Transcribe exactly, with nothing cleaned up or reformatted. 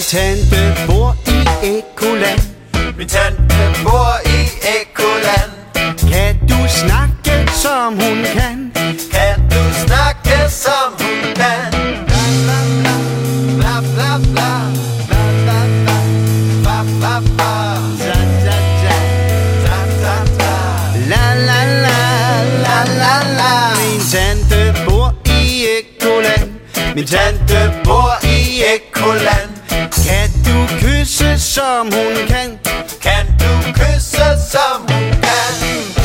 tante bor i Ekoland. Min tante bor i Ekoland. Kan du snakke som hun kan? Kan du snakke som hun kan? Bla bla bla bla bla bla bla bla bla Za, za, za. bla bla bla. La la la la la la. Min tante bor i Ekoland. Min tante bor i Ekoland. Kan du kysse som hun kan? Kan du kysse som hun kan?